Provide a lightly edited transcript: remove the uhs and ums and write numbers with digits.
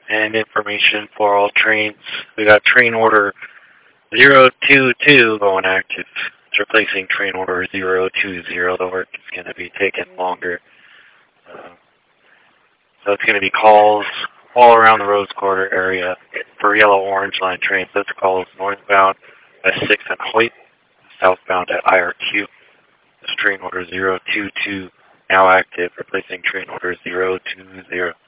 and information for all trains. We got train order 022 going active. It's replacing train order 020. The work is going to be taking longer. So it's going to be calls all around the Rose Quarter area for Yellow Orange Line trains. Those calls northbound at 6 and Hoyt, southbound at IRQ. This train order 022 now active, replacing train order 020.